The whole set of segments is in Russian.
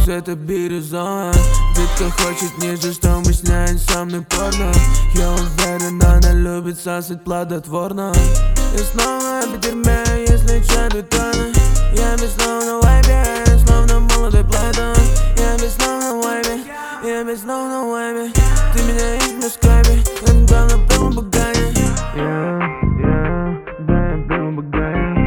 вкус это бирюза. Детка хочет ниже, что мы сняем со мной порно. Я уверен, она любит сосать плодотворно. И снова в дерьме, если чё, бетона. Я ведь снова на вайбе, словно молодой Платон. Я ведь снова на вайбе, я ведь снова на вайбе. Ты меня ищешь на скайпе, когда на прямом багане. Да, я прямом багане.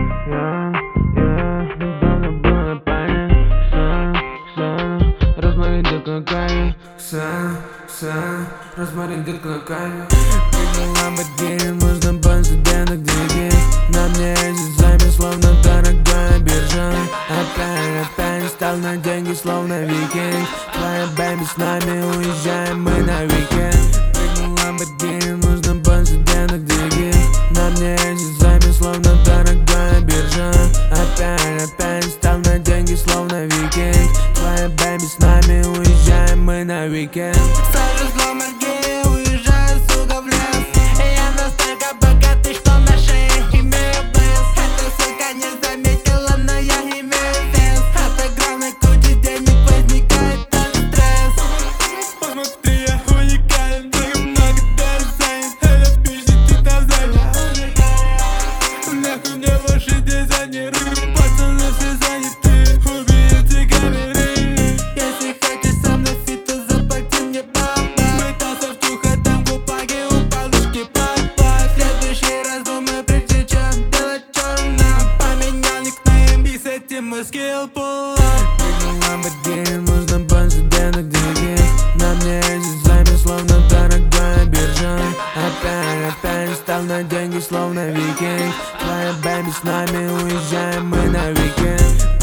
Недавно был на пане. Розмарин, детка на кайфе. Розмарин, детка на кайфе. Прыгнул Lamborghini, нужно больше денег, деньги. На мне эти займы, словно дорогая биржа. Опять стал на деньги, словно викинг. Твоя бэйби с нами, уезжаем мы на уикенд. Прыгнул Lamborghini, нужно больше денег, деньги. На мне эти займы, словно дорогая биржа. Опять стал на деньги, словно викинг. Твоя бэйби с нами, уезжаем мы на уикенд. Сажусь в Lamborghini, уезжаю, сука, в лес. И я настолько богатый, что на шее имею блеск. Эта сука не заметила, но я имею вес. От огромной кучи денег возникает тот стресс. Посмотри, я уникален, так много даже занят. Это пишет, ты там занят. Нахуй мне ваши дизайнеры, пацаны все заняты. Уберите камеры. Если хочешь со мной фит, то заплати мне баба. Мы танцовтуха, там гупаги, у подушки подпад. Следующий раз думаю, прежде чем делать черным. Поменял никнейм, и с этим мы скиллпулла. Прыгнул Lamborghini, нужно больше денег, деньги. На мне эти займы, словно дорогая биржа. Опять стал на деньги, словно викинг. Твоя бэйби с нами, уезжаем мы на уикенд.